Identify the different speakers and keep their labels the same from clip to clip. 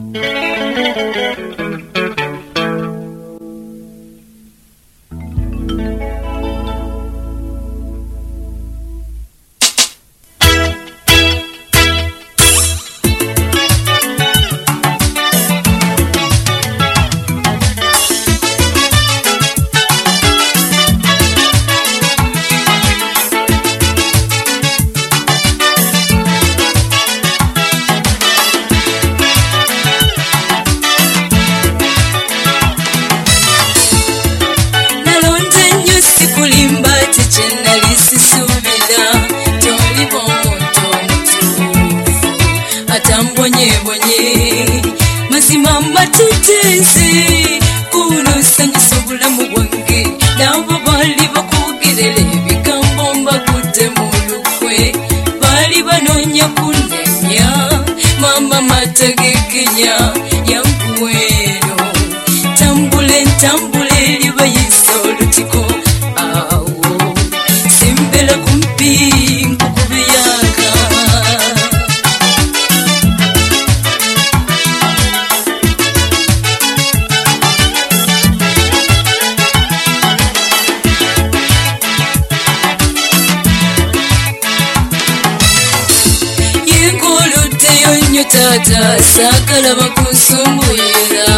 Speaker 1: Tata sakala bakunsumbuira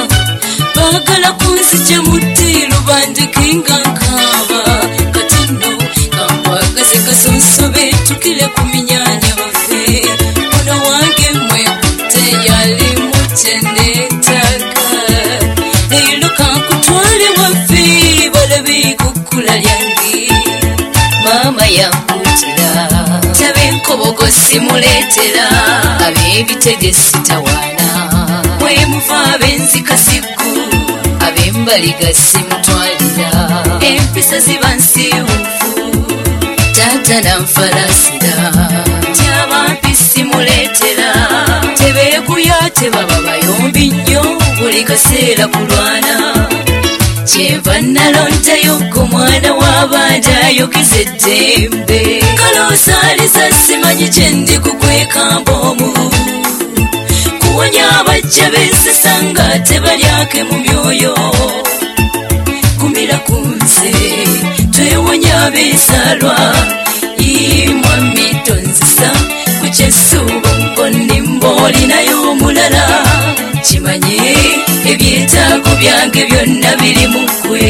Speaker 1: bakala kunzija muti lubandikinga nkaba katino kampagaze kasonsobe tukile ku minyanya bafe ono wange mwekute yali mutenetaka leero kankutwale wafe balabe kukula lyange mama yankutira tabe nkobogo simuletera abebitegesi tawana mwe muva abenzika siku abembaliga simutwalira empisa ziba nsiwufu tata nanfalasira tyabampi simuletera tebeekuya tebaba bayombi nnyo buli kaseera kulwana kyenva nalondayo go mwana w'abanja ayogeza eddembe kalosaaliza simanyi kyendi kukwekamba omu kuwonya abajja besesanga tebalyake mu myoyo kumira ku nze twewonya beesalwa imwami tonzisa ku kyesuubo ngonni mbaolinayo omulala kimanye ebyetaago byange byonna biri mu ggwe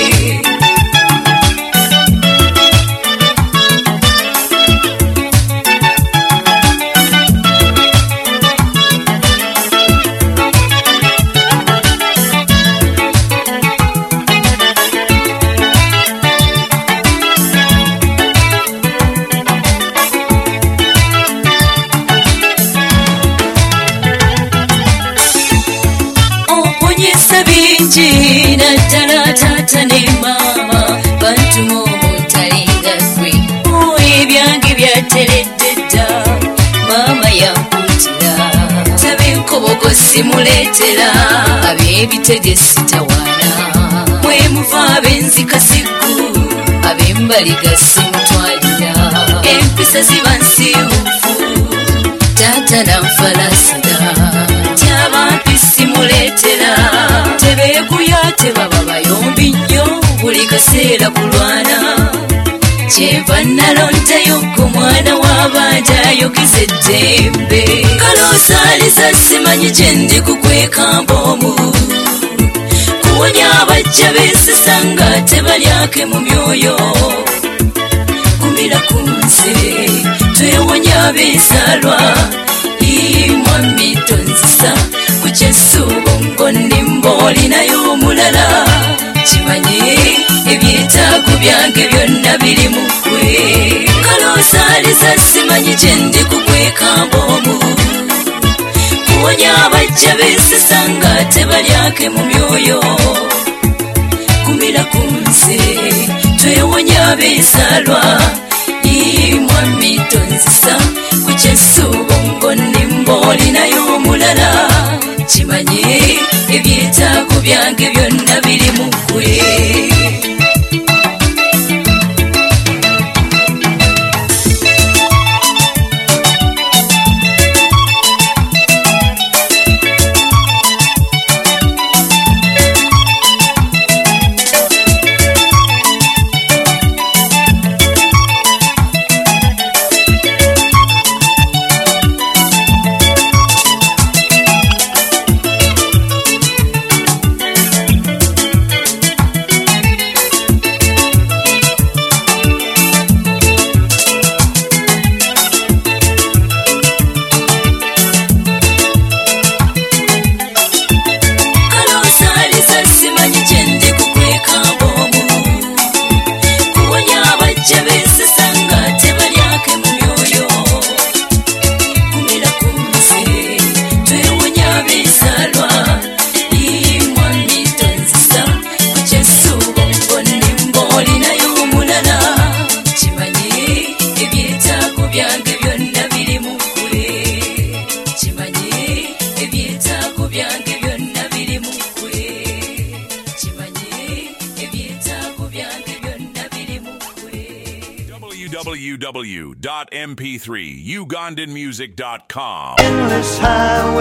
Speaker 1: naddala tata ne mama bantuma omutalinga gwe ebyange byateredde dda mama yankutira tabe enkobogo simuleetera ab'ebitegesi tawana mwe muva ab'enzika siggu ab'embaliga simutwalira empisa ziba nsiwufu tata nanfalasira tyabampi simuleetera tebeekuya tebaba bayombi nnyo buli kaseera kulwana kyenva nalondayo go mwana w'abanja ayogeza eddembe kalosaaliza simanyi kyendi kukwekamba omu kuwonya abajja beesesanga tebalyake mu myoyo kumira ku nze twewonya beesalwa imwami tonzisa ku kyesuubo ngonni mbaolinayo omulala kimanye ebyetaago byange byonna biri mu ggwe kalosaaliza simanyi kyendi kukwekamba omu kuwonya abajja beesesanga tebalyake mu myoyo kumira ku nze twewonya beesalwa imwami tonzisa ku kyesuubo ngonni mbaolinayo omulala kimanye ebyetaago byange byonna biri mu ggwe
Speaker 2: www.mp3ugandanmusic.com.
Speaker 3: Endless highway.